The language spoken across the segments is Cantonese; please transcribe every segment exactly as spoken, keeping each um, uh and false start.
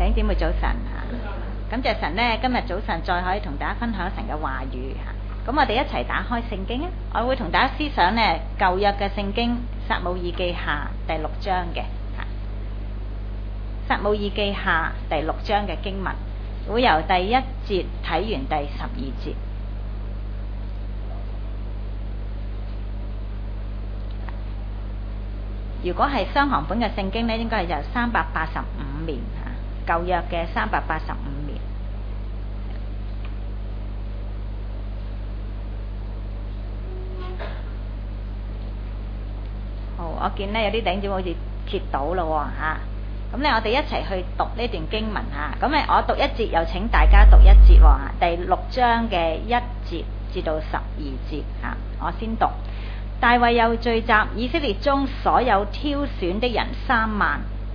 弟兄姊妹早晨嚇，感謝神呢，今日早晨再可以同大家分享神嘅話語嚇。咁我哋一齊打開聖經啊！我會同大家思想呢舊約嘅聖經撒母耳記下第六章嘅嚇。撒母耳記下第六章嘅經文會由第一節睇完第十二節。如果係雙行本嘅聖經呢，應該係由三百八十五年嚇，舊約嘅三百八十五年。好，我見呢有啲頂點好似揭到咯喎嚇，咁咧我哋一齊去讀呢段經文嚇。咁咧我讀一節，又請大家讀一節喎。第六章嘅一節至到十二節嚇，我先讀。大衛又聚集以色列中所有挑選的人三萬。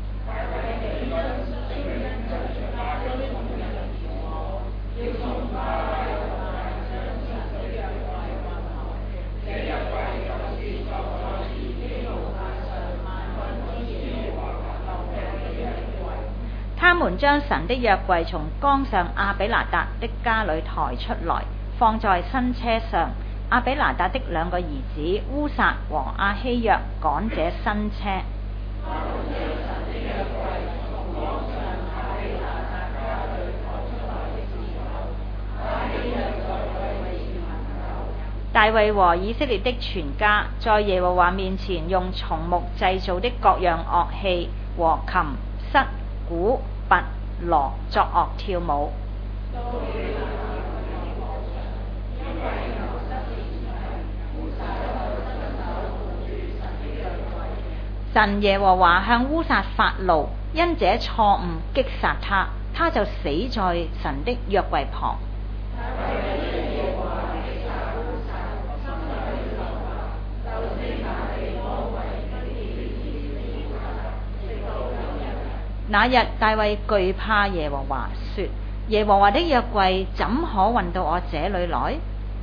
他們將神的約櫃從岡上亞比拿達的家裏抬出來，放在新車上。亞比拿達的兩個兒子烏撒和亞希約趕這新車。大衛和以色列的全家在耶和華面前用松木製造的各樣樂器和琴、瑟、鼓、拔、鑼作樂跳舞。神耶和華向烏撒發怒，因這錯誤擊殺他，他就死在神的約櫃旁。那日大衛懼怕耶和華，說：耶和華的約櫃怎可運到我這裏來？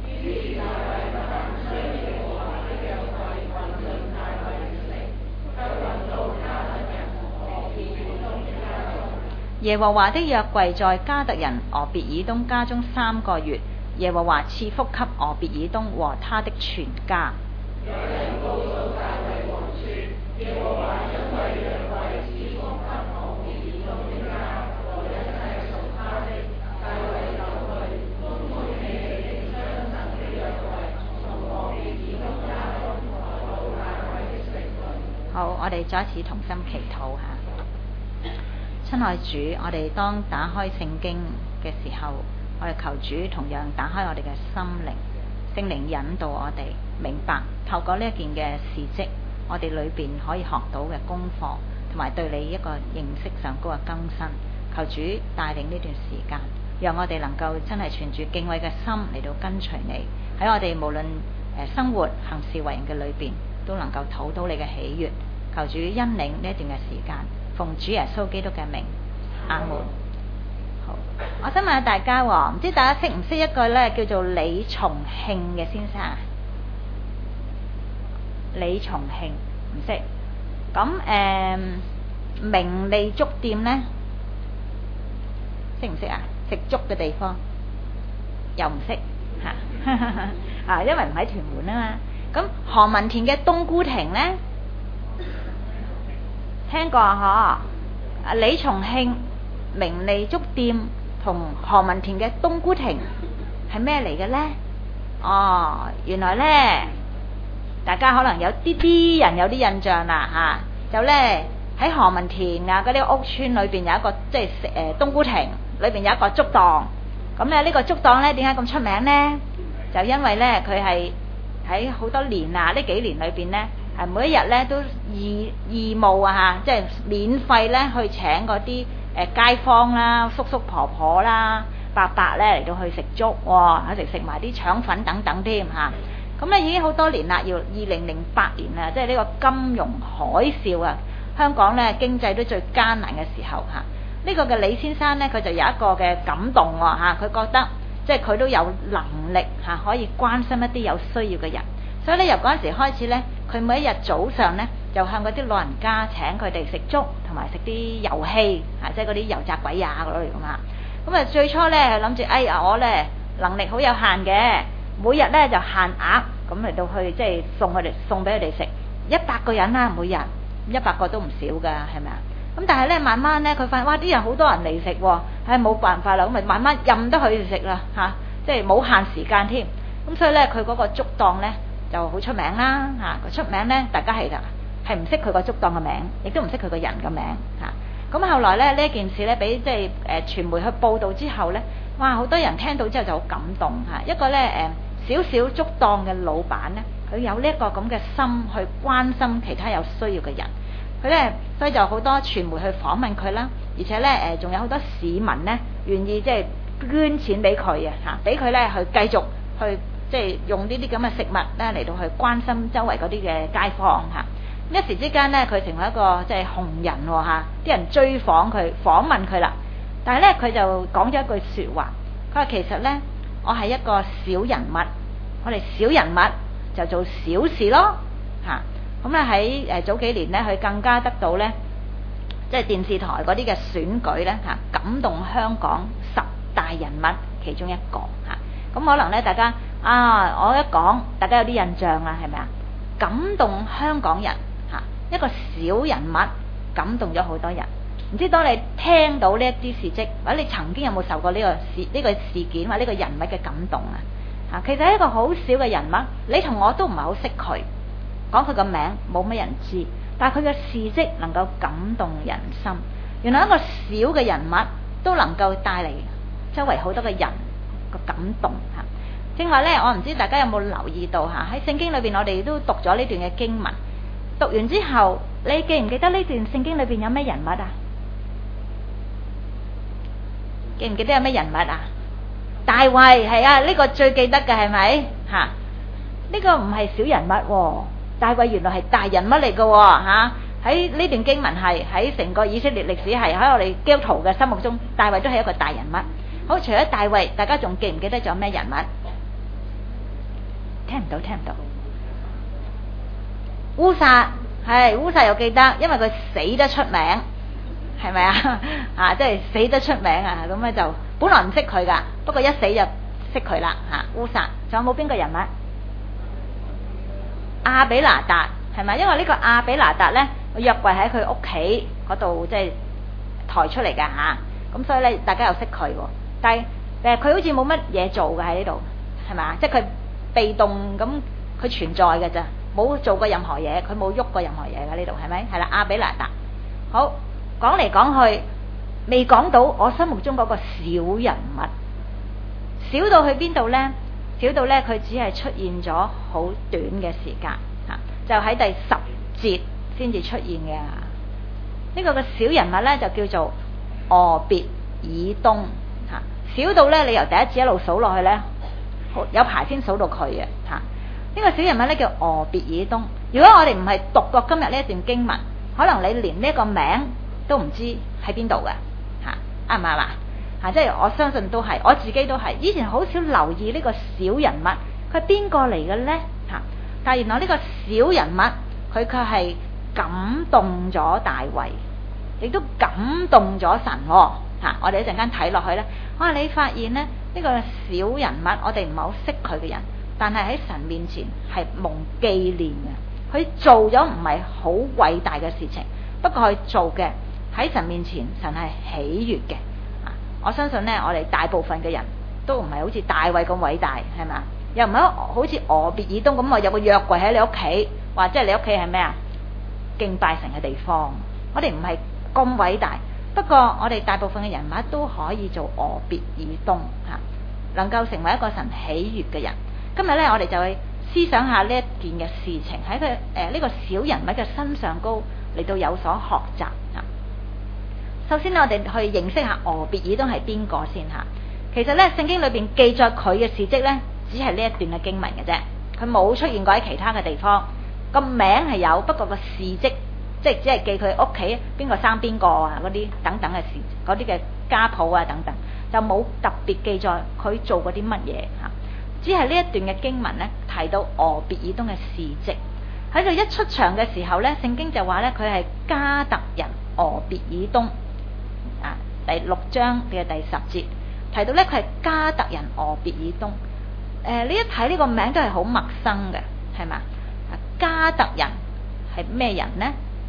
耶和華的約櫃在加特人俄別以東家中三個月，耶和華賜福給俄別以東和他的全家。有人告訴大衛王說：耶和華因為約櫃賜福給俄別以東的家和一切屬他的，大衛就去歡歡喜喜地將神的約櫃從俄別以東家中抬到大衛的城裏。好，我哋再一次同心祈禱下。親愛主，我哋當打開聖經嘅時候，我哋求主同樣打開我哋嘅心靈，聖靈引導我哋明白，透過呢一件嘅事蹟，我哋裏邊可以學到嘅功課，同埋對你一個認識上高嘅更新。求主帶領呢段時間，讓我哋能夠真係存住敬畏嘅心嚟到跟隨你，喺我哋無論誒生活行事為人嘅裏邊，都能夠討到你嘅喜悅。求主引領呢一段嘅時間。奉主耶穌基督嘅名，阿門。好，我想問下大家喎，唔知大家識唔識一個咧叫做李松慶嘅先生啊？李松慶唔識。咁誒，名利粥店咧，識唔識啊？食粥嘅地方又唔識嚇，啊，因為唔喺屯門啊嘛。咁何文田嘅冬菇亭咧？聽過啊？嗬！李松慶名利粥店同何文田嘅冬菇亭係咩嚟嘅呢？哦，原來呢，大家可能有啲啲人有啲印象啦嚇、啊，就呢，喺何文田啊嗰啲屋村裏邊有一個即係食誒冬菇亭，裏邊有一個粥檔。咁咧呢個粥檔呢點解咁出名呢？就因為呢，佢係喺好多年啊呢幾年裏邊呢。係每一日咧都義義務啊嚇，即係免費咧去請嗰啲誒街坊啦、叔叔婆婆啦、伯伯咧嚟到去食粥喎，喺度食埋啲腸粉等等添嚇。咁咧已經好多年啦，要二零零八年啊，即係呢個金融海嘯啊，香港咧經濟都最艱難嘅時候嚇。呢個嘅李先生咧，佢就有一個嘅感動喎嚇，佢覺得即係佢都有能力嚇，可以關心一啲有需要嘅人。所以咧，由嗰陣時開始咧，佢每一日早上咧就向嗰啲老人家請佢哋食粥同埋食啲遊戲啊，即係嗰啲油炸鬼呀嗰類咁啊。咁啊最初呢，諗住，哎呀我呢能力好有限嘅，每日呢就限額咁嚟到去即係送佢哋送俾佢哋食一百個人啦，每日一百個都唔少噶，係咪啊？咁但係呢，慢慢呢，佢發現哇啲人好多人嚟食喎，唉冇辦法啦，咁咪慢慢任得佢哋食啦嚇，即係冇限時間添。咁所以呢，佢嗰個粥檔呢就好出名啦嚇，佢出名呢，大家係係唔識佢個粥檔嘅名，亦都唔識佢個人嘅名嚇。咁後來咧呢件事咧俾即係誒傳媒去報導之後咧，哇好多人聽到之後就好感動嚇。一個咧誒少少粥檔嘅老闆咧，佢有呢一個咁嘅心去關心其他有需要嘅人，佢咧所以就好多傳媒去訪問佢啦，而且咧誒仲有好多市民咧願意即係捐錢俾佢啊嚇，俾佢咧去繼續去即係用呢啲咁嘅食物咧嚟到去關心周圍嗰啲嘅街坊嚇。一時之間咧，佢成為一個即係紅人喎嚇，啲人追訪佢、訪問佢啦。但係咧，佢就講咗一句説話，佢話其實咧，我係一個小人物，我哋小人物就做小事咯嚇。咁咧喺誒早幾年咧，佢更加得到咧，即係電視台嗰啲嘅選舉咧嚇，感動香港十大人物其中一個嚇。咁可能咧，大家啊，我一講，大家有啲印象啦，係咪啊？感動香港人。一個小人物感動咗好多人，唔知當你聽到呢一啲事蹟，或者你曾經有冇受過呢個事呢、呢個事件或者呢個人物嘅感動啊？啊，其實係一個好小嘅人物，你同我都唔係好識佢，講佢個名冇乜人知，但係佢嘅事蹟能夠感動人心。原來一個小嘅人物都能夠帶嚟周圍好多嘅人個感動嚇。正話呢，我唔知大家有冇留意到嚇，喺聖經裏邊我哋都讀咗呢段嘅經文。讀完之後，你記唔記得呢段聖經裏邊有咩人物啊？記唔記得有咩人物啊？大衛係啊，呢、這個最記得嘅係咪？吓，呢、這個唔係小人物、哦，大衛原來係大人物嚟嘅吓。喺、啊、呢段經文係喺成個以色列歷史係喺我哋基督徒嘅心目中，大衛都係一個大人物。好，除咗大衛，大家仲記唔記得仲有咩人物？聽唔到，聽唔到。烏撒係烏撒又記得，因為佢死得出名，係咪啊？啊，即係死得出名啊！咁咧就本來唔識佢噶，不過一死就識佢啦。吓，烏撒仲有冇邊個人物？亞比拿達係咪？因為呢個亞比拿達咧，約櫃喺佢屋企嗰度即係抬出嚟噶吓，咁所以咧大家又識佢。但係誒，佢好似冇乜嘢做嘅喺呢度，係咪啊？即係佢被動咁，佢存在嘅咋。冇做過任何嘢，佢冇喐過任何嘢嘅呢度，係咪？係啦，亞比拿達。好，講嚟講去，未講到我心目中嗰個小人物，小到去邊度呢？小到呢，佢只係出現咗好短嘅時間，嚇，就喺第十節先至出現嘅。呢、這個嘅小人物呢，就叫做俄別以東，嚇，小到呢，你由第一節一路數落去呢，有排先數到佢嘅，嚇。呢個小人物咧叫俄別以東。如果我哋唔係讀過今日呢一段經文，可能你連呢個名都唔知喺邊度嘅嚇，啱唔啱啊？嚇，即係我相信都係，我自己都係。以前好少留意呢個小人物，佢係邊個嚟嘅咧嚇？但係原來呢個小人物，佢卻係感動咗大衛，亦都感動咗神喎嚇。我哋一陣間睇落去咧，哇！你發現咧呢、呢個小人物，我哋唔係好識佢嘅人。但係喺神面前係蒙紀念嘅，佢做咗唔係好偉大嘅事情，不過佢做嘅喺神面前，神係喜悅嘅。啊，我相信呢，我哋大部分嘅人都唔係好似大衛咁偉大，係咪？又唔係好似俄別以東咁啊，有個約櫃喺你屋企，或者係你屋企係咩啊？敬拜神嘅地方。我哋唔係咁偉大，不過我哋大部分嘅人物都可以做俄別以東嚇，能夠成為一個神喜悅嘅人。今日咧，我哋就去思想下呢一件嘅事情，喺佢誒呢個小人物嘅身上高嚟到有所學習啊。首先咧，我哋去認識下俄別以東係邊個先嚇。其實咧，聖經裏邊記載佢嘅事蹟咧，只係呢一段嘅經文嘅啫，佢冇出現過喺其他嘅地方。個名係有，不過個事蹟即係只係記佢屋企邊個生邊個啊，嗰啲等等嘅事，嗰啲嘅家譜啊等等，就冇特別記載佢做過啲乜嘢嚇。只係呢一段嘅經文咧，提到俄別以東嘅事蹟。 喺度一出場嘅時候咧，聖經就話咧佢係迦特人俄別以東啊，第六章嘅第十節提到咧佢係迦特人俄別以東。誒、呃，你一睇呢個名都係好陌生嘅，係嘛？迦特人係咩人呢？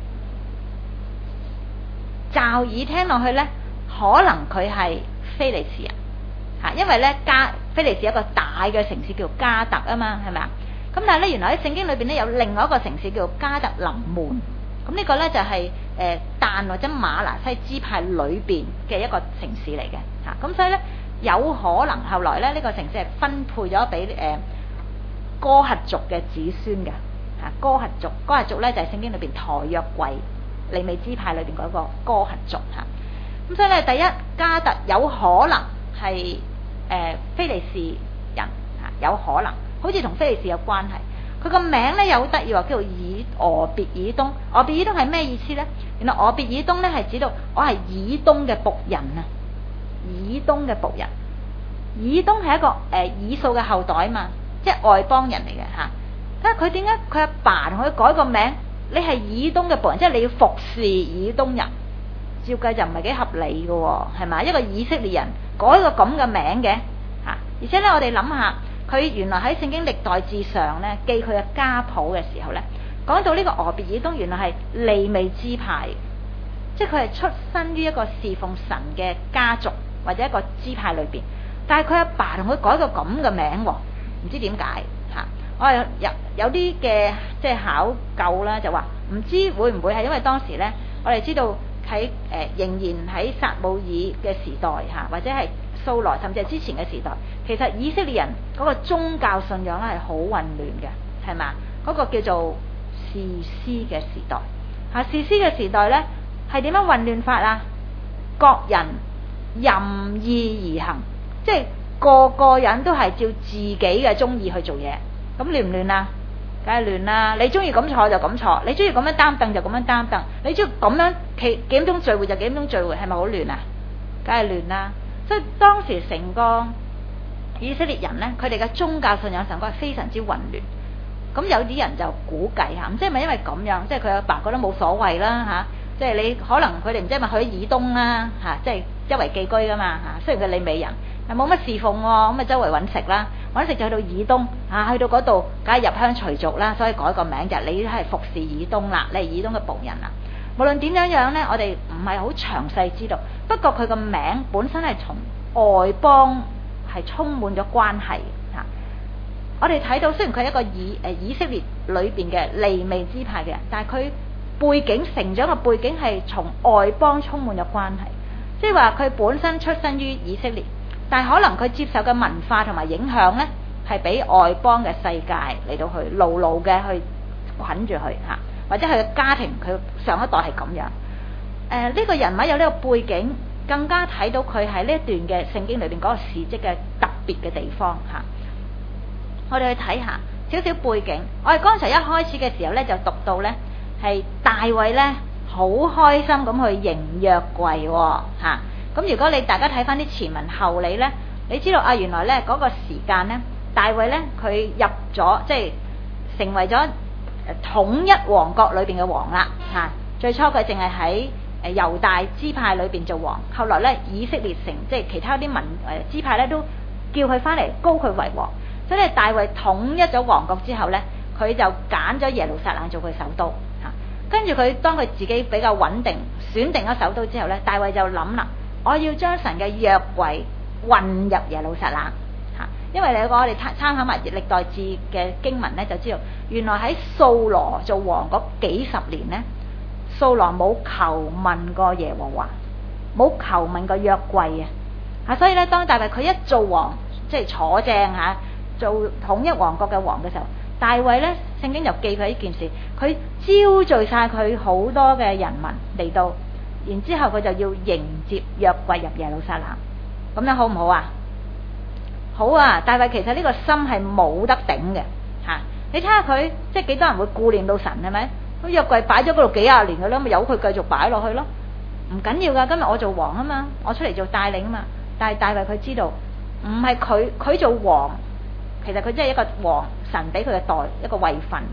驟耳聽落去咧，可能佢係非利士人嚇，因為咧加非利士一個大嘅城市叫迦特啊嘛，係咪啊？咁但係咧，原來喺聖經裏邊咧有另外一個城市叫迦特臨門，咁呢個咧就係誒但或者瑪拿西支派裏邊嘅一個城市嚟嘅嚇，咁所以咧有可能後來咧呢個城市係分配咗俾誒哥轄族嘅子孫嘅嚇，哥轄族哥轄族咧就係聖經裏邊抬約櫃利未支派裏邊嗰個哥轄族嚇，咁所以咧第一迦特有可能係誒非利士人嚇，有可能。好似同非利士有關係，佢個名咧又好得意喎，叫做以俄別以東。俄別以東係咩意思咧？原來俄別以東咧係指到我係以東嘅僕人啊，以東嘅僕人。以東係一個誒、呃、以掃嘅後代嘛，即係外邦人嚟嘅嚇。啊，佢點解佢阿爸同佢改個名？你係以東嘅僕人，即係你要服侍以東人，照計就唔係幾合理嘅喎，係咪？一個以色列人改個咁嘅名嘅嚇，而且咧我哋諗下。佢原來喺聖經歷代志上咧記佢嘅家譜嘅時候咧，講到呢個俄別以東原來係利未支派，即係佢係出身於一個侍奉神嘅家族或者一個支派裏邊，但係佢阿爸同佢改個咁嘅名喎，唔知點解嚇？我係有有啲嘅即係考究啦，就話唔知會唔會係因為當時咧，我哋知道喺誒、呃、仍然喺撒母耳嘅時代嚇，或者係掃羅甚至係之前嘅時代，其實以色列人嗰個宗教信仰咧係好混亂嘅，係嘛？嗰、那個叫做士師嘅時代嚇，士師嘅時代咧係點樣混亂法啊？各人任意而行，即係個個人都係照自己嘅中意去做嘢，咁亂唔亂啊？梗係亂啦！你中意咁坐就咁坐，你中意咁樣擔凳就咁樣擔凳，你中意咁樣幾幾點鐘聚會就幾點鐘聚會，係咪好亂啊？梗係亂啦！所以當時成個以色列人咧，佢哋嘅宗教信仰上嗰係非常之混亂。咁有啲人就估計嚇，唔知係咪因為咁樣，即係佢阿爸覺得冇所謂啦嚇，即係你可能佢哋唔知係咪去以東啦嚇，即係周圍寄居噶嘛嚇。雖然佢利未人，係冇乜侍奉喎，咁啊周圍揾食啦，揾食就去到以東嚇，去到嗰度梗係入鄉隨俗啦，所以改個名就你都係服侍以東啦，你係以東嘅僕人啦。無論點樣樣咧，我哋唔係好詳細知道。不過佢個名本身係從外邦係充滿咗關係嚇。我哋睇到雖然佢係一個以誒以色列裏邊嘅利未支派嘅人，但係佢背景成長嘅背景係從外邦充滿咗關係。即係話佢本身出身於以色列，但係可能佢接受嘅文化同埋影響咧，係俾外邦嘅世界嚟到去牢牢嘅去捆住佢嚇。或者佢嘅家庭，佢上一代係咁樣。誒、呃，呢、這個人物有呢個背景，更加睇到佢喺呢一段嘅聖經裏邊嗰個事蹟嘅特別嘅地方嚇、啊。我哋去睇下少少背景。我哋剛才一開始嘅時候咧，就讀到咧係大衛咧好開心咁去迎約櫃喎嚇。咁、啊、如果你大家睇翻啲前文後理咧，你知道啊，原來咧嗰、那個時間咧，大衛咧佢入咗即係成為咗統一王國裏邊嘅王啦嚇、啊，最初佢淨係喺誒猶大支派裏邊做王，後來咧以色列城即係其他啲民誒、呃、支派咧都叫佢翻嚟膏佢為王，所以咧大衛統一咗王國之後咧，佢就揀咗耶路撒冷做佢首都嚇，跟住佢當佢自己比較穩定，選定咗首都之後咧，大衛就諗啦，我要將神嘅約櫃運入耶路撒冷。因為你個我哋參參考埋歷代志嘅經文咧，就知道原來喺掃羅做王嗰幾十年咧，掃羅冇求問過耶和華，冇求問過約櫃啊！啊，所以咧，當大衛佢一做王，即係坐正嚇、啊，做統一王國嘅王嘅時候，大衛咧聖經就記佢呢件事，佢招聚晒佢好多嘅人民嚟到，然之後佢就要迎接約櫃入耶路撒冷，咁樣好唔好啊？好啊！大衛其實呢個心係冇得頂嘅嚇，你睇下佢即係幾多人會顧念到神係咪？咁約櫃擺咗嗰度幾廿年嘅啦，咪由佢繼續擺落去咯，唔緊要噶。今日我做王啊嘛，我出嚟做帶領啊嘛。但係大衛佢知道唔係佢佢做王，其實佢真係一個王，神俾佢嘅代一個位份。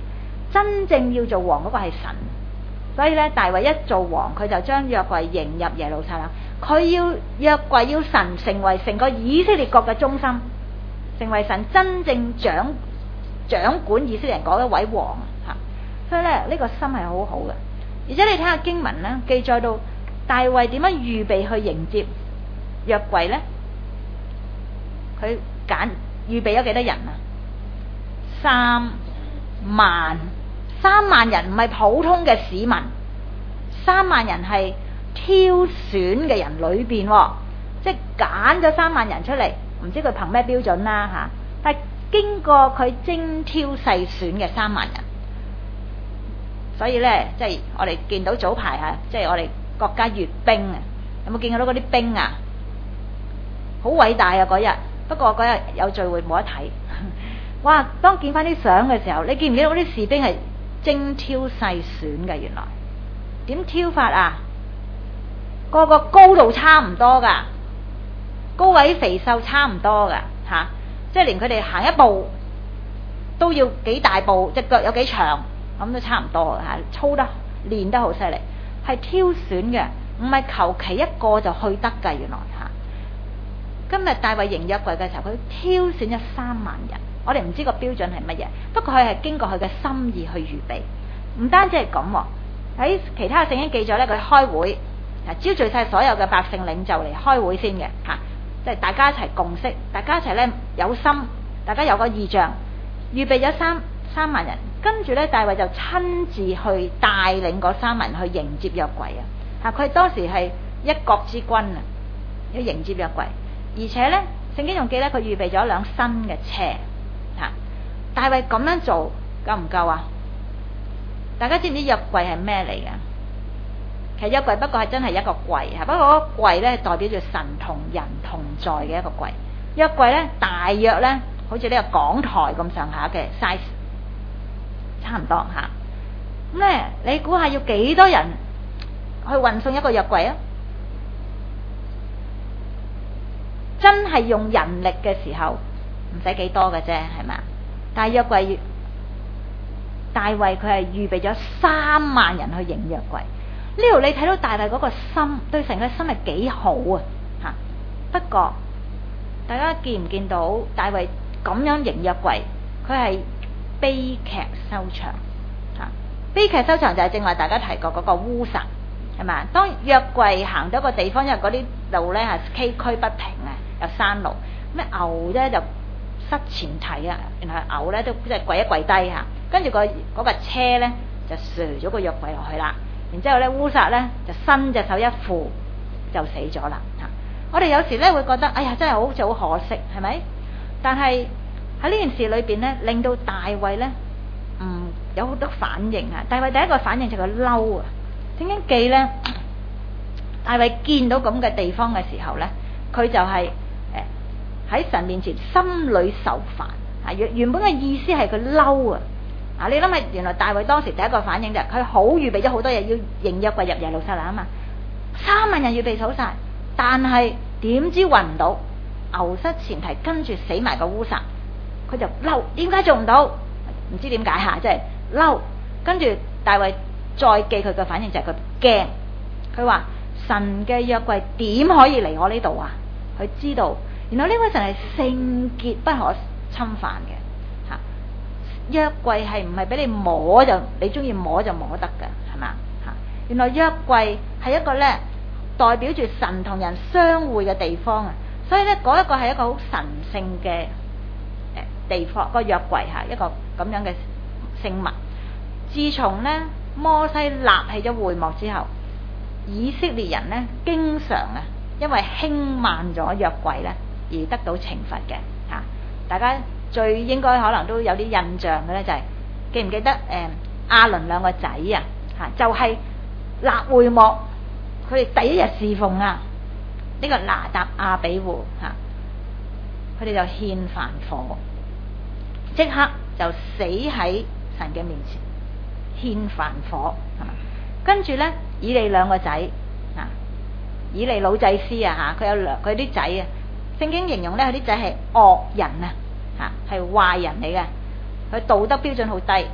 真正要做王嗰個係神。所以咧，大衛一做王，佢就將約櫃迎入耶路撒冷。佢要約櫃要神成為成個以色列國嘅中心，成為神真正掌掌管以色列人嗰一位王嚇。所以咧，呢個心係好好嘅。而且你睇下經文咧，記載到大衛點樣預備去迎接約櫃咧？佢揀預備咗幾多人啊？三萬。三萬人唔係普通嘅市民，三萬人係挑選嘅人裏邊，即係揀咗三萬人出嚟，唔知佢憑咩標準啦嚇。但係經過佢精挑細選嘅三萬人，所以咧，即係我哋見到早排嚇，即係我哋國家閱兵啊，有冇見到嗰啲兵啊？好偉大啊嗰日，不過嗰日有聚會冇得睇。哇！當見翻啲相嘅時候，你見唔見到嗰啲士兵係精挑細選嘅？原來點挑法啊？個個高度差唔多噶，高矮肥瘦差唔多噶嚇、啊，即係連佢哋行一步都要幾大步，隻腳有幾長，咁都差唔多嚇、啊，操得練得好犀利，係挑選嘅，唔係求其一個就去得㗎。原來嚇、啊，今日大衛迎約櫃嘅時候，佢挑選咗三萬人。我哋唔知個標準係乜嘢，不過佢係經過佢嘅心意去預備。唔單止係咁喎，喺其他聖經記載咧，佢開會啊，招聚晒所有嘅百姓領袖嚟開會先嘅嚇，即係大家一齊共識，大家一齊咧有心，大家有個意象，預備咗三三萬人，跟住咧大衛就親自去帶領嗰三萬人去迎接約櫃啊！嚇，佢當時係一國之君啊，要迎接約櫃，而且咧聖經仲記得佢預備咗一輛新嘅車。大衛咁樣做夠唔夠啊？大家知唔知約櫃係咩嚟㗎？其實約櫃不過係真係一個櫃嚇，不過嗰個櫃咧代表住神同人同在嘅一個櫃。約櫃咧大約咧好似呢個講台咁上下嘅 size， 差唔多嚇。咁咧你估下要幾多人去運送一個約櫃啊？真係用人力嘅時候唔使幾多嘅啫，係咪？但係約櫃，大衛佢係預備咗三萬人去迎約櫃。呢度你睇到大衛嗰個心，對神嘅心係幾好啊！嚇，不過大家見唔見到大衛咁樣迎約櫃？佢係悲劇收場嚇。悲劇收場就係正話大家提過嗰個烏撒，係咪？當約櫃行到一個地方，因為嗰啲路咧係崎嶇不平啊，有山路，咩牛咧就失前蹄啊，原來牛咧都即係跪一跪低嚇，跟住個嗰架車咧就射咗個約櫃落去啦。然之後咧烏撒咧就伸隻手一扶就死咗啦嚇。我哋有時咧會覺得哎呀真係好似好可惜，係咪？但係喺呢件事裏邊咧，令到大衛咧嗯有好多反應啊。大衛第一個反應就係佢嬲啊。聖經記咧，大衛見到咁嘅地方嘅時候咧，佢就係、是。喺神面前心裏受煩啊！原原本嘅意思係佢嬲啊！啊，你諗下，原來大衛當時第一個反應就係佢好預備咗好多嘢要迎約櫃入耶路撒冷啊嘛，三萬人預備好晒，但係點知運唔到，牛失前蹄，跟住死埋個烏撒，佢就嬲，點解做唔到？唔知點解嚇，即係嬲。跟住大衛再記佢嘅反應就係佢驚，佢話神嘅約櫃點可以嚟我呢度啊？佢知道。原來呢位神係聖潔不可侵犯嘅嚇，約櫃係唔係俾你摸就你中意摸就摸得㗎，係嘛嚇？原來約櫃係一個咧代表住神同人相會嘅地方啊，所以咧嗰一個係一個好神聖嘅誒地方，個約櫃嚇一個咁樣嘅聖物。自從咧摩西立起咗會幕之後，以色列人咧經常啊因為輕慢咗約櫃咧，而得到懲罰嘅嚇，大家最應該可能都有啲印象嘅咧，就係記唔記得誒亞倫兩個仔啊嚇，就係立會幕，佢哋第一日侍奉啊，呢個拿答亞比戶嚇，佢哋就獻燔火，即刻就死喺神嘅面前獻燔火係嘛，跟住咧以利兩個仔啊，以利老祭司啊嚇，佢有兩佢啲仔啊。聖經形容咧，佢啲仔係惡人啊，嚇係壞人嚟嘅，佢道德標準好低。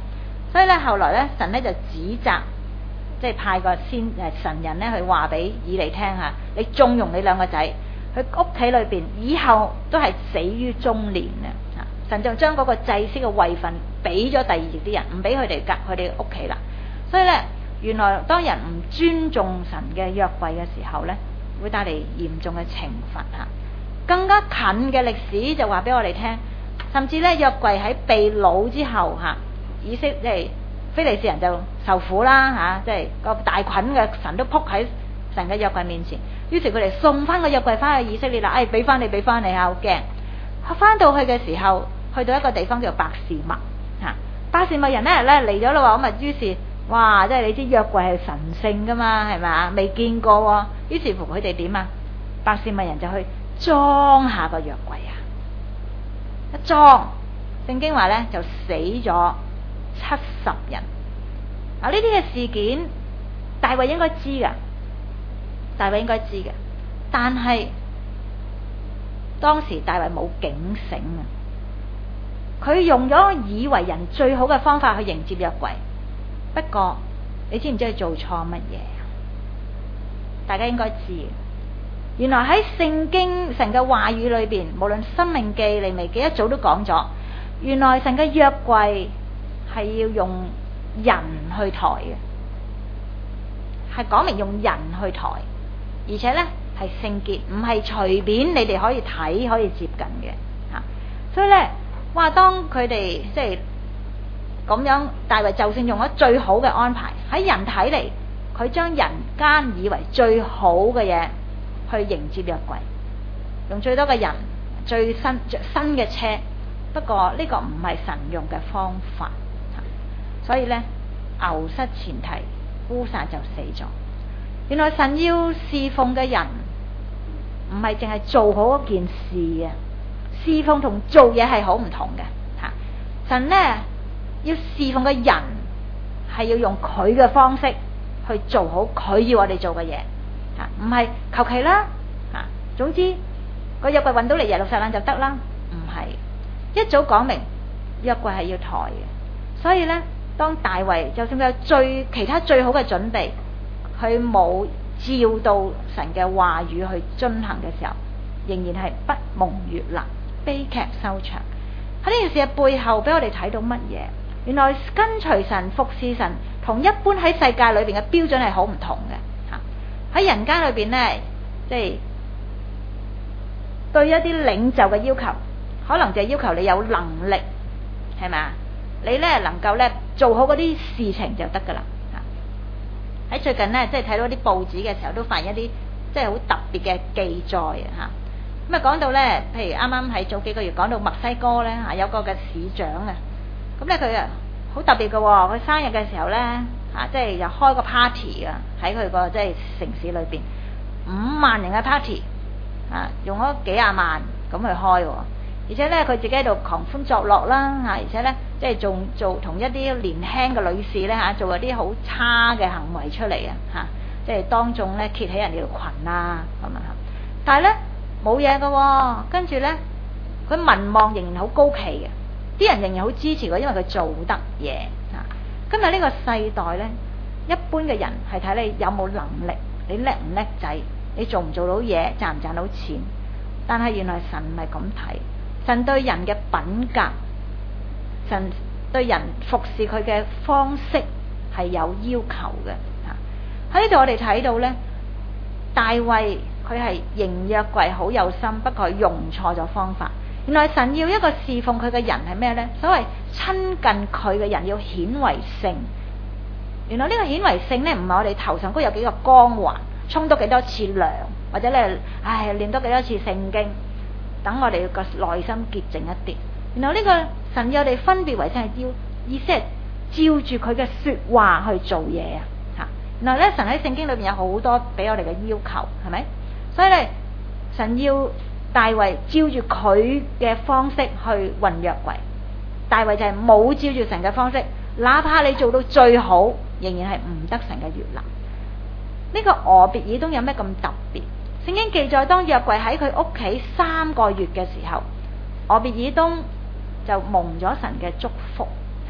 所以咧後來咧神咧就指責，即係派個先誒神人咧去話俾以利聽下，你縱容你兩個仔，佢屋企裏邊以後都係死於中年啊！神就將嗰個祭司嘅位份俾咗第二啲人，唔俾佢哋隔佢哋屋企啦。所以咧，原來當人唔尊重神嘅約櫃嘅時候咧，會帶嚟嚴重嘅懲罰嚇。更加近嘅歷史就話俾我哋聽，甚至咧約櫃喺被擄之後嚇，以色即係非利士人就受苦啦嚇，即係個大群嘅神都仆喺神嘅約櫃面前，於是佢哋送翻個約櫃翻去以色列啦，哎俾翻你俾翻你啊，好驚！翻到去嘅時候，去到一個地方叫伯示麥嚇，伯示麥人咧咧嚟咗啦喎，咁啊於是哇，即係你知約櫃係神聖噶嘛，係咪啊？未見過喎，於是乎佢哋點啊？伯示麥人就去裝下個約櫃啊！一裝，聖經話咧就死咗七十人。啊，呢啲嘅事件，大衛應該知噶，大衛應該知嘅，但係當時大衛冇警醒啊！佢用咗以為人最好嘅方法去迎接約櫃，不過你知唔知佢做錯乜嘢？大家應該知。原來喺聖經神嘅話語裏邊，無論申命記、利未記一早都講咗，原來神嘅約櫃係要用人去抬嘅，係講明用人去抬，而且呢係聖潔，唔係隨便你哋可以睇可以接近嘅吓。所以呢，哇！當佢哋即係咁樣，大衛就算用咗最好嘅安排，喺人睇嚟，佢將人間以為最好嘅嘢去迎接約櫃，用最多嘅人、最新新嘅車。不過呢個唔係神用嘅方法，所以呢，牛失前蹄，烏撒就死咗。原來神要侍奉嘅人唔係淨係做好一件事啊，侍奉同做嘢係好唔同嘅吓。神呢要侍奉嘅人係要用佢嘅方式去做好佢要我哋做嘅嘢吓，唔係求其啦吓。總之個約櫃運到嚟耶路撒冷就得啦，唔係。一早講明約櫃係要抬嘅，所以呢，當大衛就算佢有最其他最好嘅準備，佢冇照到神嘅話語去遵行嘅時候，仍然係不蒙悅納，悲劇收場。喺呢件事嘅背後，俾我哋睇到乜嘢？原來跟隨神、服侍神，同一般喺世界裏邊嘅標準係好唔同嘅吓。喺人間裏邊呢，即係對一啲領袖嘅要求，可能就係要求你有能力，係咪啊？你咧能夠咧做好嗰啲事情就得噶啦。喺最近咧，即係睇到啲報紙嘅時候，都發現一啲即係好特別嘅記載啊！嚇咁啊，講到咧，譬如啱啱喺早幾個月講到墨西哥咧嚇，有個嘅市長啊，咁咧佢啊好特別嘅喎，佢生日嘅時候咧嚇，即係又開個 party 啊，喺佢個即係城市裏邊五萬人嘅 party 啊，用咗幾廿萬咁去開喎。而且咧，佢自己喺度狂歡作樂啦嚇，而且咧，即係仲做同一啲年輕嘅女士咧嚇，做一啲好差嘅行為出嚟啊嚇，即係當眾咧揭起人哋條裙啊咁啊，但係咧冇嘢嘅喎，跟住咧佢民望仍然好高企嘅，啲人仍然好支持佢，因為佢做得嘢嚇。今日呢個世代咧，一般嘅人係睇你有冇能力，你叻唔叻仔，你做唔做到嘢，賺唔賺到錢，但係原來神唔係咁睇。神對人嘅品格，神對人服侍佢嘅方式係有要求嘅。喺呢度我哋睇到呢，大衛佢係迎約櫃好有心，不過用錯咗方法。原來神要一個侍奉佢嘅人係咩呢？所謂親近佢嘅人要顯為聖。原來呢個顯為聖呢，唔係我哋頭上高有幾個光環，沖多幾多次涼，或者咧，唉，念多幾多次聖經。等我哋個內心潔淨一啲，然後呢個神要我哋分別為聖，係要意思係照住佢嘅說話去做嘢啊！吓，然後咧神喺聖經裏邊有好多俾我哋嘅要求，係咪？所以咧神要大衛照住佢嘅方式去運約櫃，大衛就係冇照住神嘅方式，哪怕你做到最好，仍然係唔得神嘅悅納。呢個俄別以東有咩咁特別？聖經記載，當約櫃喺佢屋企三個月嘅時候，俄別以東就蒙咗神嘅祝福吓。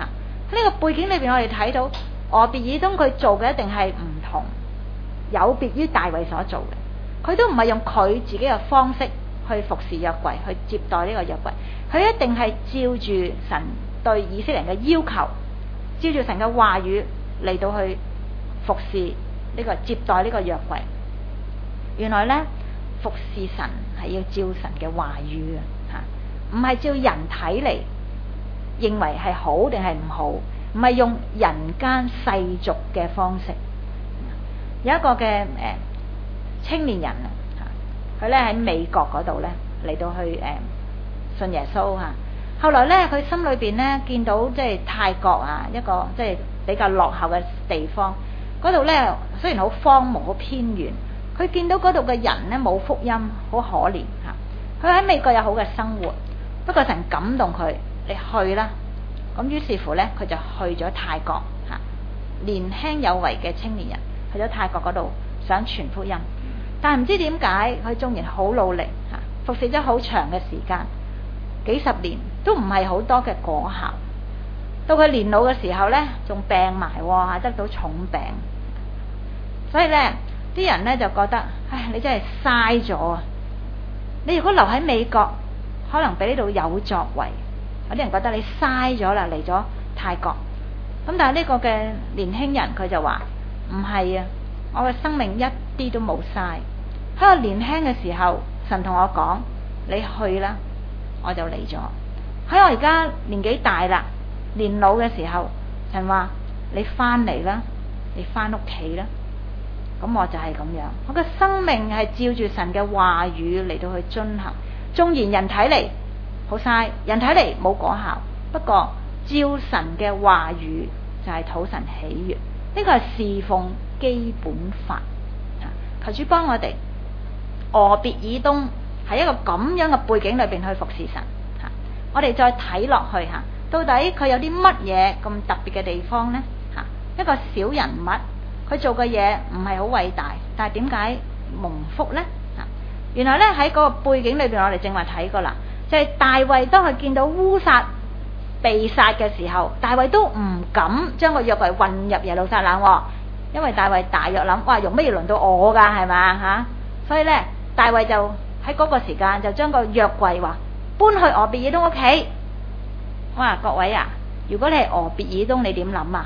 呢個背景裏邊，我哋睇到俄別以東佢做嘅一定係唔同，有別於大衛所做嘅。佢都唔係用佢自己嘅方式去服侍約櫃，去接待呢個約櫃。佢一定係照住神對以色列人嘅要求，照住神嘅話語嚟到去服侍呢個接待呢個約櫃。原來呢，服侍神係要照神嘅話語嘅吓，唔係照人睇嚟認為係好定係唔好，唔係用人間世俗嘅方式。有一個嘅誒、呃、青年人啊，佢咧喺美國嗰度咧嚟到去誒、呃、信耶穌吓。後來咧佢心裏邊咧見到即係泰國啊，一個即係比較落後嘅地方，嗰度咧雖然好荒蕪好偏遠，佢見到嗰度嘅人咧冇福音，好可憐吓。佢喺美國有好嘅生活，不過神感動佢，你去啦。咁於是乎咧，佢就去咗泰國吓，年輕有為嘅青年人去咗泰國嗰度想傳福音，但係唔知點解佢縱然好努力吓，服侍咗好長嘅時間，幾十年都唔係好多嘅果效。到佢年老嘅時候咧，仲病埋喎，得到重病。所以咧，啲人咧就覺得，唉，你真係嘥咗啊！你如果留喺美國，可能比呢度有作為。有啲人覺得你嘥咗啦，嚟咗泰國。咁但係呢個嘅年輕人佢就話唔係啊，我嘅生命一啲都冇嘥。喺我年輕嘅時候，神同我講你去啦，我就嚟咗。喺我而家年紀大啦，年老嘅時候，神話你翻嚟啦，你翻屋企啦。咁我就係咁樣，我嘅生命係照住神嘅話語嚟到去遵行。縱然人睇嚟好嘥，人睇嚟冇果效，不過照神嘅話語就係討神喜悅，呢個係侍奉基本法。求主幫我哋，俄別以東喺一個咁樣嘅背景裏邊去服侍神。我哋再睇落去吓，到底佢有啲乜嘢咁特別嘅地方呢？吓，一個小人物，佢做嘅嘢唔係好偉大，但係點解蒙福呢？吓，原來咧喺嗰個背景裏邊，我哋正話睇過啦。就係、是、大衛當佢見到烏撒被殺嘅時候，大衛都唔敢將個約櫃運入耶路撒冷，因為大衛大約諗，哇，用乜嘢輪到我噶，係嘛吓？所以咧，大衛就喺嗰個時間就將個約櫃話搬去俄別以東屋企。哇，各位啊，如果你係俄別以東，你點諗啊？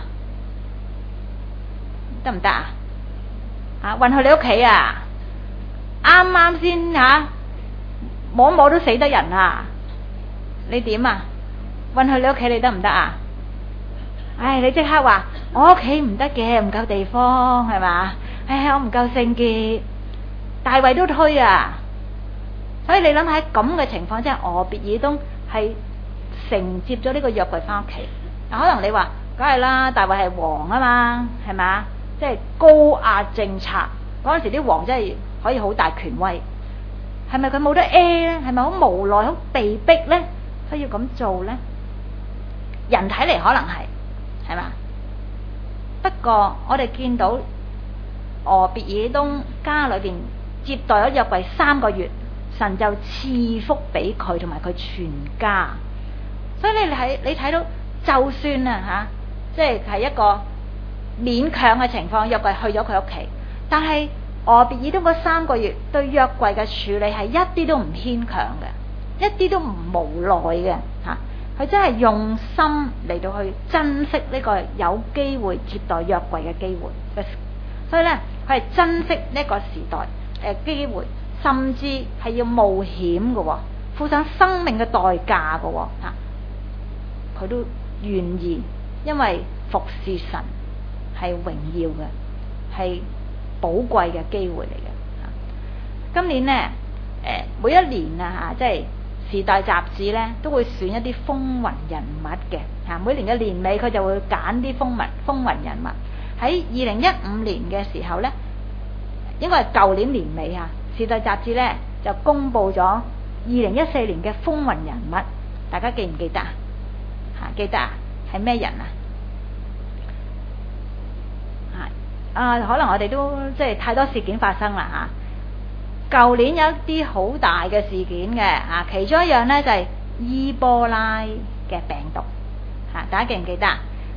得唔得啊？啊，運去你屋企啊？啱啱先吓。摸摸都死得人啊！你點啊？運去你屋企你得唔得啊？唉，你即刻話我屋企唔得嘅，唔夠地方係嘛？唉，我唔夠聖潔，大衛都推啊！所以你諗喺咁嘅情況，即係俄別以東係承接咗呢個約櫃翻屋企。可能你話，梗係啦，大衛係王啊嘛，係嘛？即係高壓政策嗰陣時，啲王真係可以好大權威。係咪佢冇得 A 咧？係咪好無奈、好被逼咧？所以要咁做咧？人睇嚟可能係，係嘛？不過我哋見到俄別以東家裏邊接待咗約櫃三個月，神就賜福俾佢同埋佢全家。所以你睇你睇到，就算啊吓，即係係一個勉強嘅情況，約櫃去咗佢屋企，但係俄別以東嗰三個月對約櫃嘅處理係一啲都唔牽強嘅，一啲都唔無奈嘅吓。佢真係用心嚟到去珍惜呢個有機會接待約櫃嘅機會，所以咧佢係珍惜呢個時代誒機會，甚至係要冒險嘅，付上生命嘅代價嘅吓，佢都願意，因為服侍神係榮耀嘅，係寶貴嘅機會嚟嘅。今年呢，誒每一年啊吓，即係時代雜誌咧都會選一啲風雲人物嘅吓，每年嘅年尾佢就會揀啲風雲風雲人物。喺二零一五年嘅時候咧，應該係舊年年尾啊，時代雜誌咧就公布咗二零一四年嘅風雲人物，大家記唔記得啊？吓，記得啊？係咩人啊？啊，可能我哋都即係太多事件發生啦吓。舊年有一啲好大嘅事件嘅啊，其中一樣呢就係伊波拉嘅病毒吓，大家記唔記得啊？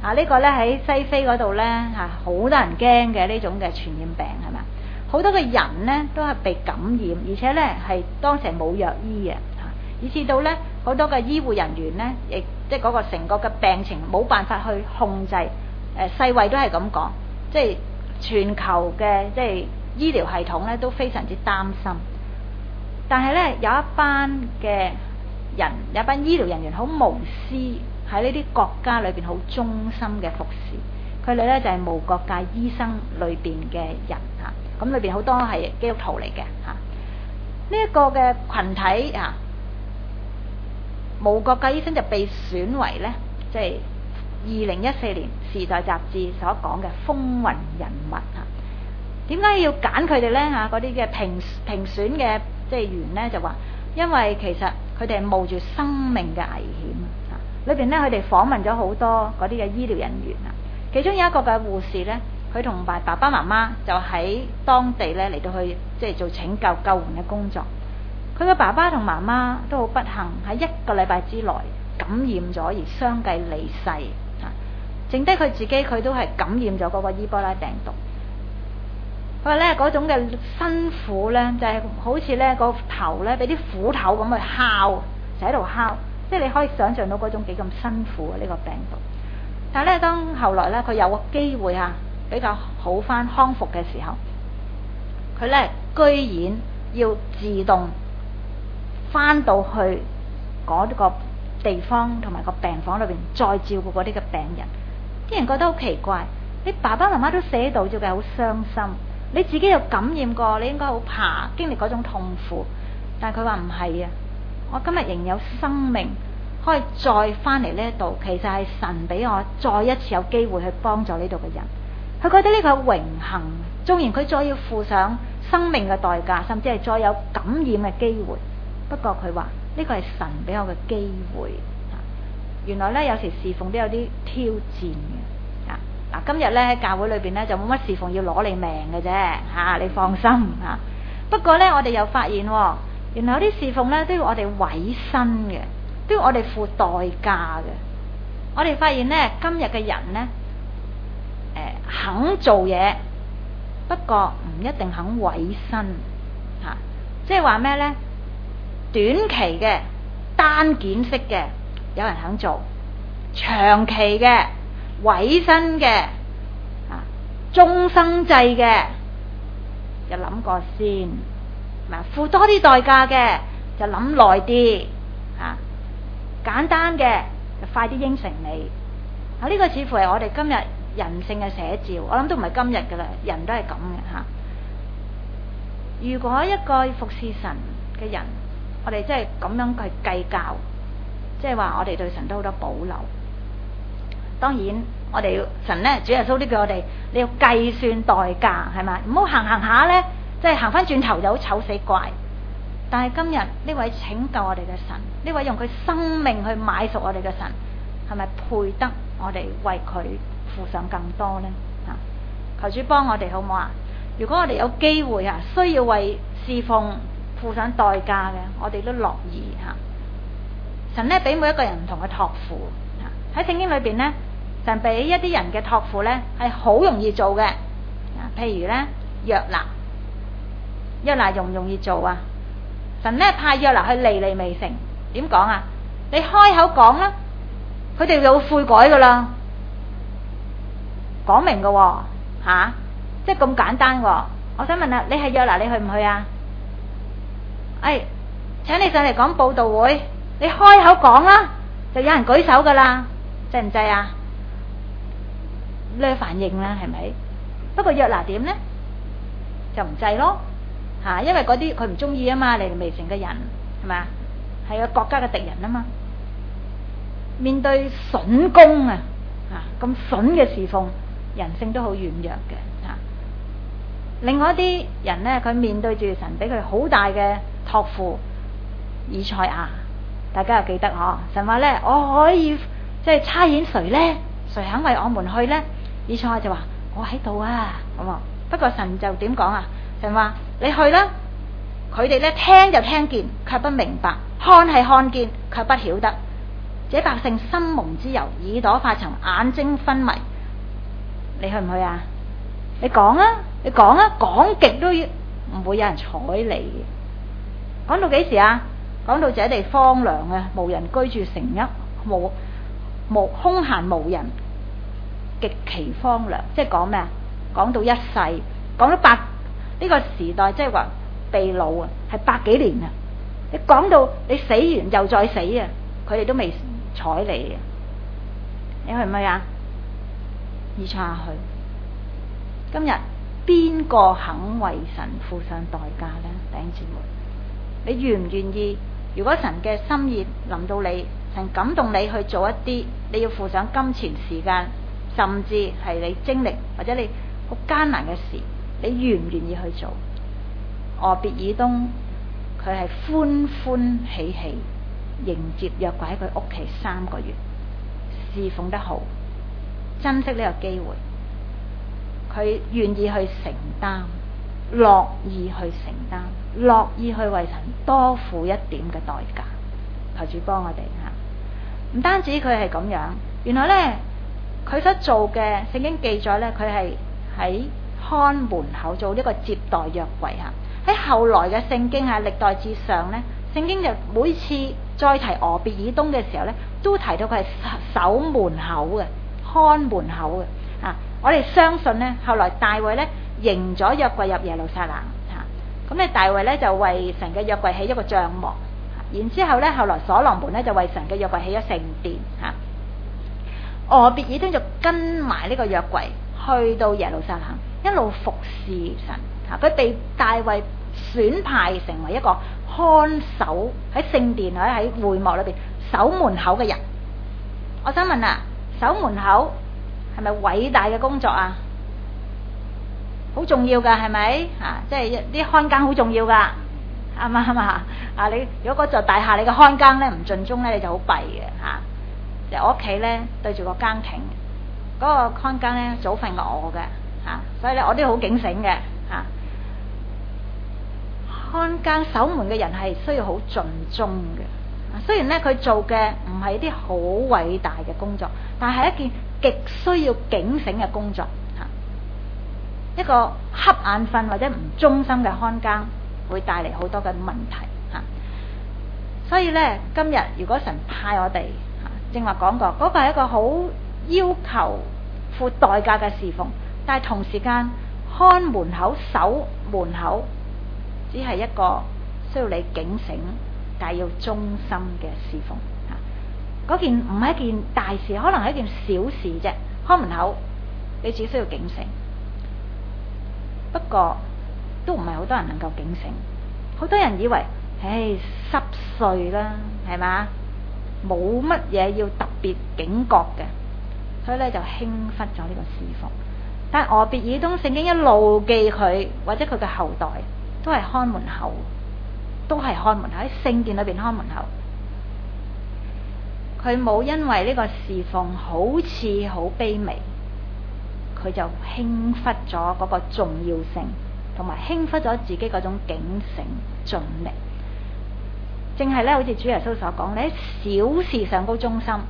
啊，呢、這個咧喺西非嗰度咧嚇，好多人驚嘅呢種嘅傳染病係咪？好多嘅人咧都係被感染，而且咧係當時冇藥醫嘅嚇，以至到咧好多嘅醫護人員咧，亦即係嗰個成個嘅病情冇辦法去控制。誒、呃、世衛都係咁講，即係全球嘅即係醫療系統咧都非常之擔心。但係咧有一班嘅人，有一班醫療人員好無私喺呢啲國家裏邊好忠心嘅服侍，佢哋咧就係、是、無國界醫生裏邊嘅人嚇，咁裏邊好多係基督徒嚟嘅嚇。呢、這、一個嘅群體啊，無國界醫生就被選為咧，即係二零一四年《時代》雜誌所講嘅風雲人物嚇。點解要揀佢哋咧嚇？嗰啲嘅評評選嘅即係員咧就話，因為其實佢哋係冒住生命嘅危險啊！裏邊咧佢哋訪問咗好多嗰啲嘅醫療人員啊，其中有一個嘅護士咧，佢同埋爸爸媽媽就喺當地咧嚟到去即係做拯救救援嘅工作。佢嘅爸爸同媽媽都好不幸喺一個禮拜之內感染咗而相繼離世啊！剩低佢自己，佢都係感染咗嗰個伊波拉病毒。佢話咧嗰種嘅辛苦咧，就係、是、好似咧個頭咧俾啲斧頭咁去敲，就喺度敲，即係你可以想像到嗰種幾咁辛苦啊！呢、這個病毒。但係咧，當後來咧佢有個機會啊，比較好返康復嘅時候，佢咧居然要自動返到去嗰個地方同埋個病房裏邊再照顧嗰啲嘅病人。啲人覺得好奇怪，你爸爸媽媽都死喺度，照計好傷心。你自己又感染過，你應該好怕經歷嗰種痛苦。但係佢話唔係啊，我今日仍有生命可以再翻嚟呢一度，其實係神俾我再一次有機會去幫助呢度嘅人。佢覺得呢個係榮幸，縱然佢再要付上生命嘅代價，甚至係再有感染嘅機會。不過佢話呢個係神俾我嘅機會。原來呢，有時侍奉都有啲挑戰嘅。嗱，今日咧喺教會裏邊咧就冇乜侍奉要攞你命嘅啫嚇，你放心嚇。不過咧，我哋又發現、哦，原來有啲侍奉咧都要我哋委身嘅，都要我哋付代價嘅。我哋發現咧，今日嘅人咧，誒、呃、肯做嘢，不過唔一定肯委身嚇、啊。即係話咩咧？短期嘅單件式嘅有人肯做，長期嘅委身嘅啊，終生制嘅就諗過先，嗱，付多啲代價嘅就諗耐啲，啊，簡單嘅就快啲應承你。啊，呢個似乎係我哋今日人性嘅寫照，我諗都唔係今日噶啦，人都係咁嘅吓。如果一個服侍神嘅人，我哋真係咁樣去計較，即係話我哋對神都好多保留。當然，我哋要神咧，主耶穌都叫我哋，你要計算代價，係咪？唔好行行下咧，即係行翻轉頭就好醜死怪。但係今日呢位拯救我哋嘅神，呢位用佢生命去買贖我哋嘅神，係咪配得我哋為佢付上更多呢？啊，求主幫我哋好唔好啊？如果我哋有機會啊，需要為侍奉付上代價嘅，我哋都樂意吓。神咧俾每一個人唔同嘅託付，喺聖經裏邊咧，神俾一啲人嘅託付咧係好容易做嘅。啊，譬如咧約拿，約拿容唔容易做啊？神咧派約拿去尼尼微城，點講啊？你開口講啦，佢哋就會悔改噶啦，講明噶喎，吓，即係咁簡單喎。我想問下，你係約拿，你去唔去啊？哎，請你上嚟講佈道會，你開口講啦，就有人舉手噶啦，制唔制啊？呢反應啦，係咪？不過約拿點呢？就唔制咯，吓，因為嗰啲佢唔中意啊嘛，尼尼微城嘅人係咪啊？係個國家嘅敵人啊嘛。面對筍工啊，吓，咁筍嘅侍奉，人性都好軟弱嘅吓。另外一啲人呢，佢面對住神俾佢好大嘅託付，以賽亞，大家又記得嗬？神話咧，我可以即係差遣誰咧？誰肯為我們去咧？以賽亞就話我喺度啊，咁啊。不過神就點講啊？神話你去啦，佢哋咧聽就聽見，卻不明白；看係看見，卻不曉得。 這百姓心蒙脂油，耳朵發沉，眼睛昏迷。你去唔去啊？你講啊，你講啊，講極都唔會有人睬你嘅。講到幾時啊？講到這地荒涼啊，無人居住，城邑無無空閒無人，極其荒涼。即係講咩啊？講到一世，講到百呢、這個時代，即係話被擄啊，係百幾年啊。你講到你死完又再死啊，佢哋都未睬你啊。你去唔去啊？以賽亞去。今日邊個肯為神付上代價呢？弟兄姊妹，你願唔願意？如果神嘅心意臨到你，神感動你去做一啲你要付上金錢、時間，甚至係你精力或者你好艱難嘅事，你願唔願意去做？俄別以東佢係歡歡喜喜迎接約櫃喺佢屋企三個月，侍奉得好，珍惜呢個機會。佢願意去承擔，樂意去承擔，樂意去為神多付一點嘅代價。求主幫我哋吓，唔單止佢係咁樣，原來呢，佢所做嘅聖經記載呢，佢係喺看門口做呢個接待約櫃吓。喺後來嘅聖經吓，歷代志上呢，聖經就每次再提俄別以東嘅時候呢，都提到佢係守門口嘅，看門口嘅。啊！我哋相信呢，後來大衛呢迎咗約櫃入耶路撒冷嚇，咁、啊、咧大衛呢就為神嘅約櫃起一個帳幕，然之後呢，後來所羅門呢就為神嘅約櫃起咗聖殿嚇。俄別以東就跟埋呢個約櫃去到耶路撒冷，一路服侍神嚇。佢、啊、被大衛選派成為一個看守喺聖殿或者喺會幕裏邊守門口嘅人。我想問啊，守門口係咪偉大嘅工作啊？好重要噶，係咪啊？即係啲看更好重要噶，啱嘛啱嘛啊！你如果嗰座大廈你嘅看更咧唔盡忠咧，你就好弊嘅吓。即係我屋企咧對住個更亭，嗰、那個看更咧早瞓過我嘅吓、啊，所以咧我都好警醒嘅吓。啊、看更守門嘅人係需要好盡忠嘅，雖然咧佢做嘅唔係一啲好偉大嘅工作，但係一件極需要警醒嘅工作吓。一個瞌眼瞓或者唔忠心嘅看更，會帶嚟好多嘅問題吓。所以咧，今日如果神派我哋吓，正話講過，嗰個係一個好要求付代價嘅侍奉，但係同時間看門口守門口，只係一個需要你警醒，但係要忠心嘅侍奉吓。嗰件唔係一件大事，可能係一件小事啫。看門口，你只需要警醒。不過都唔係好多人能夠警醒，好多人以為，唉，濕碎啦，係嘛，冇乜嘢要特別警覺嘅，所以咧就輕忽咗呢個侍奉。但係俄別以東聖經一路記佢或者佢嘅後代都係看門口，都係看門口喺聖殿裏邊看門口。佢冇因為呢個侍奉好似好卑微，佢就輕忽咗嗰個重要性，同埋輕忽咗自己嗰種警醒盡力。正係咧，好似主耶穌所講，你喺小事上高忠心，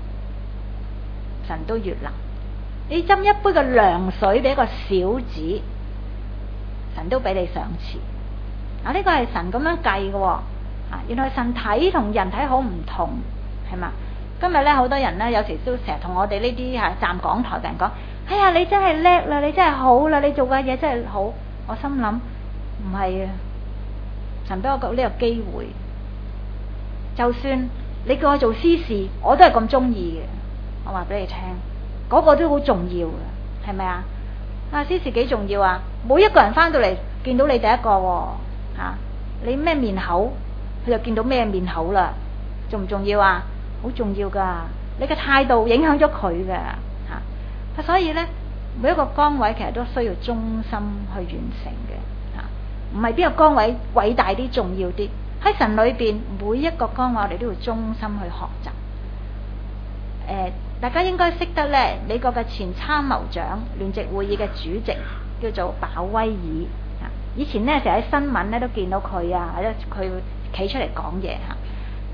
神都悅納。你斟一杯嘅涼水俾一個小子，神都俾你賞賜。嗱，呢個係神咁樣計嘅。啊，原來神睇同人睇好唔同，係嘛？今日咧，好多人咧，有時都成日同我哋呢啲吓站講台嘅人講，哎呀，你真係叻啦，你真係好啦，你做嘅嘢真係好。我心諗唔係啊，神俾我個呢個機會，就算你叫我做司事，我都係咁中意嘅。我話俾你聽，嗰個都好重要嘅，係咪啊？啊，司事幾重要啊？每一個人翻到嚟見到你第一個吓、啊，你咩面口，佢就見到咩面口啦，重唔重要啊？好重要噶，你嘅態度影響咗佢嘅吓，所以咧每一個崗位其實都需要忠心去完成嘅吓，唔係邊個崗位偉大啲重要啲，喺神裏邊每一個崗位我哋都要忠心去學習。誒、呃，大家應該識得咧，美國嘅前參謀長聯席會議嘅主席叫做鮑威爾啊，以前咧成日喺新聞咧都見到佢啊，或者佢企出嚟講嘢吓。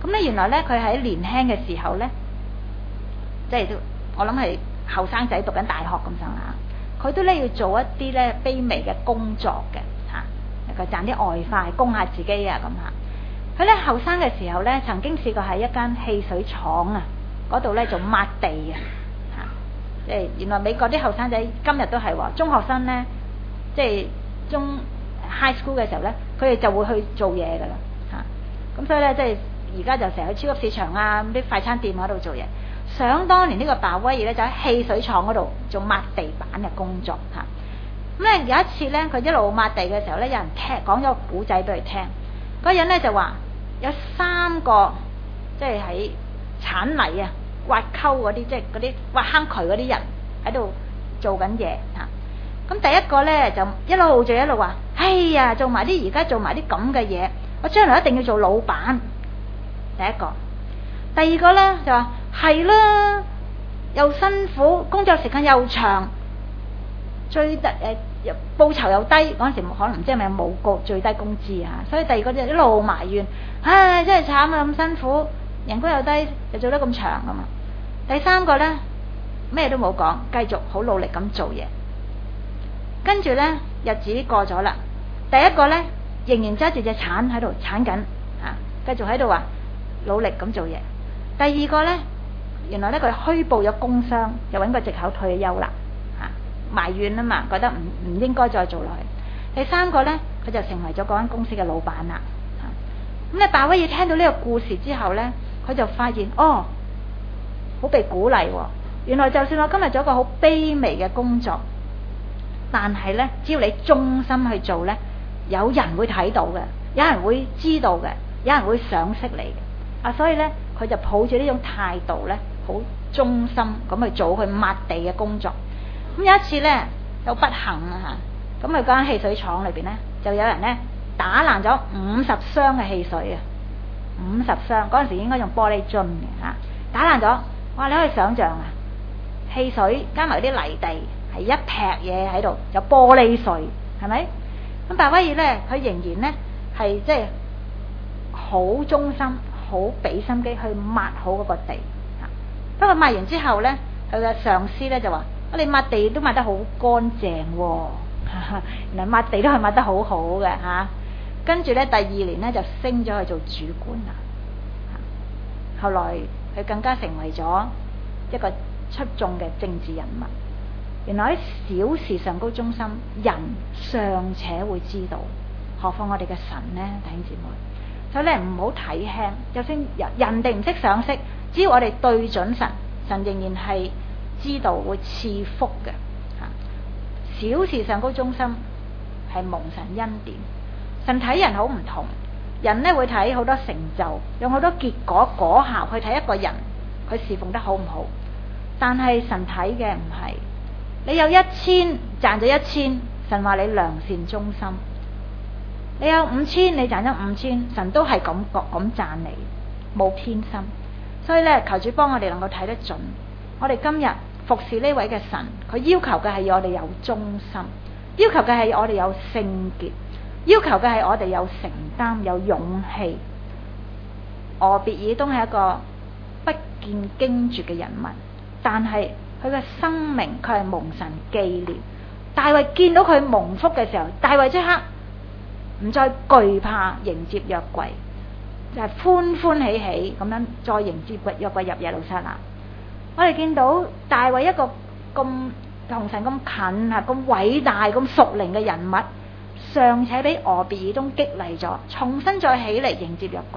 咁咧原來咧佢喺年輕嘅時候咧，即係我諗係後生仔讀緊大學咁上下，佢都咧要做一啲咧卑微嘅工作嘅嚇，佢賺啲外快供下自己啊咁嚇。佢咧後生嘅時候咧，曾經試過喺一間汽水廠啊嗰度咧做抹地啊嚇，即係原來美國啲後生仔今日都係喎，中學生咧即係中 high school 嘅時候咧，佢哋就會去做嘢噶啦嚇，咁所以咧即係而家就成日去超級市場啊、啲快餐店嗰度做嘢。想當年呢個鮑威爾咧就喺汽水廠嗰度做抹地板嘅工作嚇。咁咧有一次咧，佢一路抹地嘅時候咧，有人聽講咗個古仔俾佢聽。嗰人咧就話有三個即係喺鏟泥啊、挖溝嗰啲，即係嗰啲挖坑渠嗰啲人喺度做緊嘢嚇。咁第一個咧就一路做一路話：哎呀，做埋啲而家做埋啲咁嘅嘢，我將來一定要做老闆。第一個，第二個咧就話係啦，又辛苦，工作時間又長，最低誒報酬又低。嗰陣時可能唔知係咪冇個最低工資啊，所以第二個就一路埋怨，唉，真係慘啊，咁辛苦，人工又低，又做得咁長㗎嘛。第三個咧咩都冇講，繼續好努力咁做嘢。跟住咧日子過咗啦，第一個咧仍然揸住隻鏟喺度鏟緊啊，繼續喺度話努力咁做嘢。第二個咧，原來咧佢虛報咗工傷，又揾個藉口退休啦嚇，埋怨啊嘛，覺得唔唔應該再做落去。第三個咧，佢就成為咗嗰間公司嘅老闆啦嚇。咁咧，鮑威爾聽到呢個故事之後咧，佢就發現哦，好被鼓勵喎。原來就算我今日做一個好卑微嘅工作，但係咧，只要你忠心去做咧，有人會睇到嘅，有人會知道嘅，有人會賞識你嘅。啊，所以咧，佢就抱住呢種態度咧，好忠心咁去做佢抹地嘅工作。咁有一次咧，有不幸啊嚇，咁佢間汽水廠裏邊咧，就有人咧打爛咗五十箱嘅汽水啊，五十箱嗰陣時應該用玻璃樽嘅嚇，打爛咗。哇！你可以想像啊，汽水加埋啲泥地係一劈嘢喺度，有玻璃碎，係咪？咁鮑威爾咧，佢仍然咧係即係好忠心。好俾心機去抹好嗰個地嚇，不過抹完之後咧，佢嘅上司咧就話：我哋抹地都抹得好乾淨喎，原來抹地都係抹得好好嘅嚇。跟住咧，第二年咧就升咗去做主管啦。後來佢更加成為咗一個出眾嘅政治人物。原來喺小事上高忠心，人尚且會知道，何況我哋嘅神呢？弟兄姊妹。所以咧唔好睇輕，就算人人哋唔識賞識，只要我哋對準神，神仍然係知道會賜福嘅嚇。小事上高忠心係蒙神恩典，神睇人好唔同，人咧會睇好多成就，用好多結果果效去睇一個人佢侍奉得好唔好。但係神睇嘅唔係你有一千賺咗一千，神話你良善忠心。你有五千，你賺咗五千，神都係咁覺咁讚你，冇偏心。所以咧，求主幫我哋能夠睇得準。我哋今日服侍呢位嘅神，佢要求嘅係我哋有忠心，要求嘅係我哋有聖潔，要求嘅係我哋有承擔、有勇氣。俄別以東係一個不見經傳嘅人物，但係佢嘅生命佢係蒙神紀念。大衛見到佢蒙福嘅時候，大衛即刻唔再懼怕迎接約櫃，就係、是、歡歡喜喜咁樣再迎接約櫃入耶路撒冷。我哋見到大衛一個咁同神咁近啊、咁偉大、咁屬靈嘅人物，尚且俾俄別以東激勵咗，重新再起嚟迎接約櫃。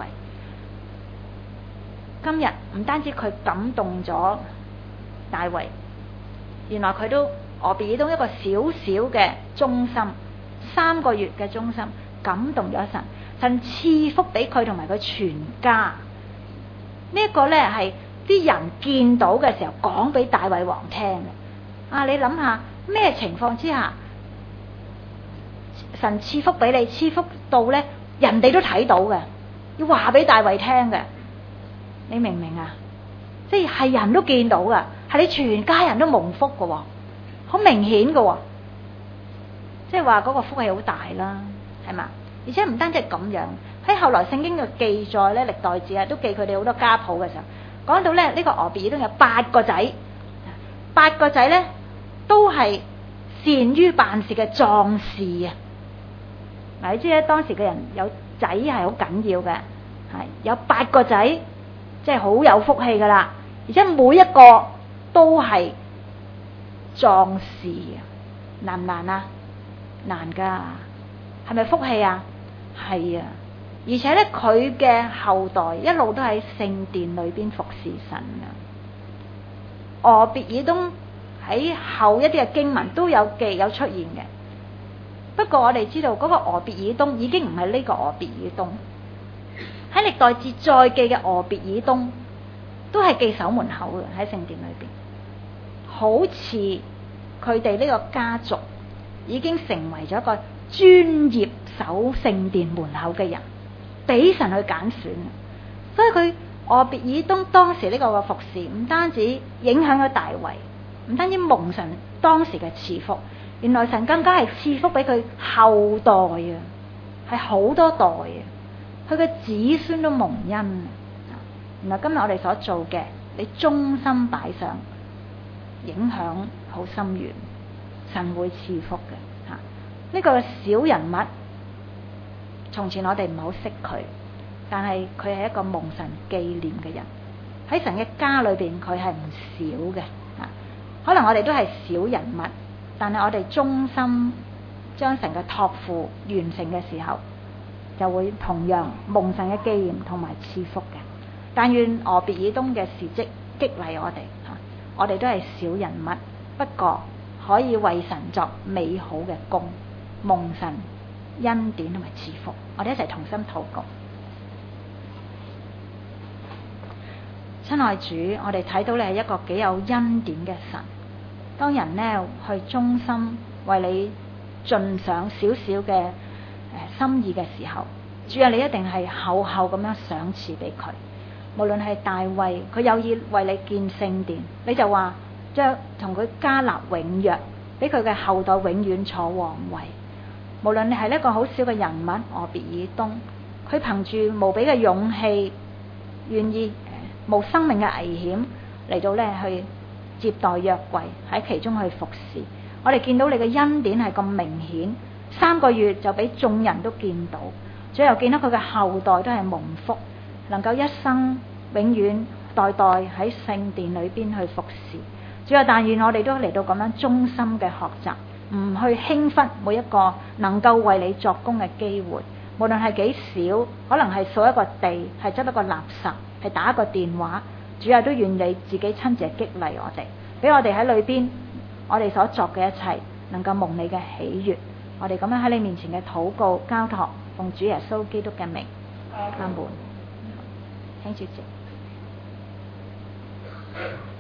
今日唔單止佢感動咗大衛，原來佢都俄別以東一個小小嘅忠心，三個月嘅忠心。感動咗神，神賜福俾佢同埋佢全家。這個、呢一個咧係啲人見到嘅時候講俾大衛王聽嘅。啊，你諗下咩情況之下，神賜福俾你，賜福到咧人哋都睇到嘅，要話俾大衛聽嘅。你明唔明啊？即係係人都見到噶，係你全家人都蒙福噶，好明顯噶。即係話嗰個福氣好大啦。係嘛？而且唔單止係咁樣， 喺後來聖經嘅記載咧，歷代志啊都記佢哋好多家譜嘅時候，講到咧呢、這個俄別以東有八個仔，八個仔咧都係善於辦事嘅壯士啊！嗱，你知咧當時嘅人有仔係好緊要嘅，係有八個仔，即係好有福氣噶啦，而且每一個都係壯士啊！難唔難啊？難噶，係咪福氣啊？係啊！而且咧，佢嘅後代一路都喺聖殿裏邊服侍神啊。俄別以東喺後一啲嘅經文都有記有出現嘅，不過我哋知道嗰個俄別以東已經唔係呢個俄別以東，喺歷代志再記嘅俄別以東都係記守門口嘅，喺聖殿裏邊，好似佢哋呢個家族已經成為咗一個專業守聖殿門口嘅人，俾神去揀選。所以佢俄別以東當時呢個嘅服侍，唔單止影響咗大衛，唔單止蒙神當時嘅賜福，原來神更加係賜福俾佢後代啊，係好多代啊，佢嘅子孫都蒙恩啊。原來今日我哋所做嘅，你忠心擺上，影響好深遠，神會賜福嘅吓。呢個小人物，從前我哋唔好識佢，但係佢係一個蒙神紀念嘅人，喺神嘅家裏邊佢係唔少嘅吓。可能我哋都係小人物，但係我哋忠心將神嘅託付完成嘅時候，就會同樣蒙神嘅紀念同埋賜福嘅。但願俄別以東嘅事蹟激勵我哋吓，我哋都係小人物，不過可以為神作美好嘅工，蒙神恩典同埋賜福。我哋一齊同心禱告。親愛主，我哋睇到你係一個幾有恩典嘅神。當人呢去忠心為你盡上少少嘅誒心意嘅時候，主啊，你一定係厚厚咁樣賞賜俾佢。無論係大衛，佢有意為你建聖殿，你就話將同佢加立永約，俾佢嘅後代永遠坐皇位。無論你係一個好小嘅人物，俄別以東，佢憑住無比嘅勇氣，願意冒生命嘅危險嚟到咧去接待約櫃，喺其中去服侍。我哋見到你嘅恩典係咁明顯，三個月就俾眾人都見到，最後見到佢嘅後代都係蒙福，能夠一生永遠代代喺聖殿裏邊去服侍。主啊，但願我哋都嚟到咁樣忠心嘅學習，唔去輕忽每一個能夠為你作工嘅機會，無論係幾少，可能係掃一個地，係執一個垃圾，係打一個電話，主啊，都願你自己親自激勵我哋，俾我哋喺裏邊，我哋所作嘅一切能夠蒙你嘅喜悅。我哋咁樣喺你面前嘅禱告交託，奉主耶穌基督嘅名，阿門。請主席。